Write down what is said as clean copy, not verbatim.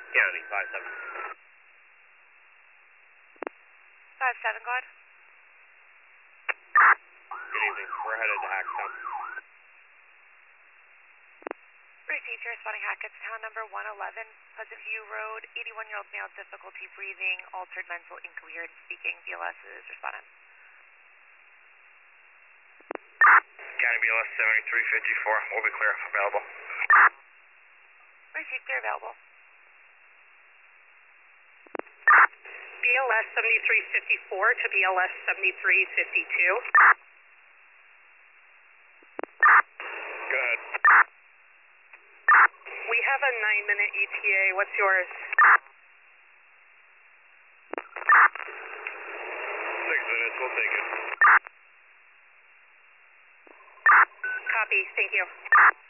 County, 5-7. 5-7, God. Good evening. We're headed to Hacktown. Received your responding Hackettstown, number 111, Pleasant View Road, 81-year-old male, difficulty breathing, altered mental, incoherent speaking, BLS is respondent. County BLS 7354, we'll be clear, available. Received, clear, available. BLS 7354 to BLS 7352. Go ahead. We have a 9-minute ETA. What's yours? 6 minutes, we'll take it. Copy. Thank you.